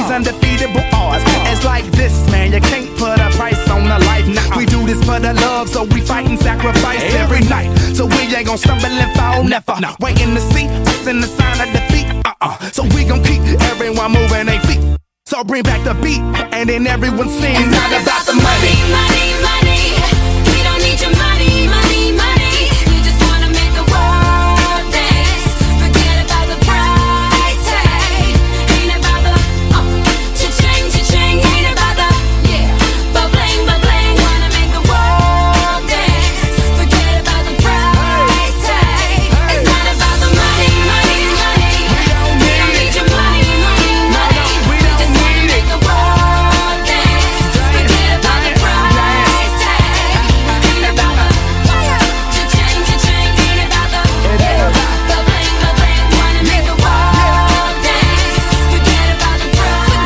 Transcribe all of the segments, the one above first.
undefeatable odds. It's like this, man, you can't put a price on a life. Nah, we do this for the love, so we fight and sacrifice every night. So we ain't gon' stumble and fall, never. Waiting to see us in the sign of defeat. So we gon' keep everyone moving their feet. So bring back the beat, and then everyone sings. It's not about the money, money, money. We don't need your money, money, money. We just wanna make the world dance. Forget about the price tag. Ain't about the cha-ching, cha-ching. Ain't about the ba-bling, ba-bling. Wanna make the world dance. Forget about the price tag. It's not about the money, money, money. We don't need your money, money, money. We just wanna make the world dance. Forget about the price tag. Ain't about the cha-ching, cha-ching. Ain't about the ba-bling, ba-bling. Wanna make the world dance. Forget about the price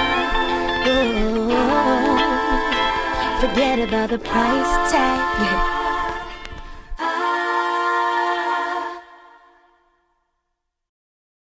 tag. Forget about the price tag.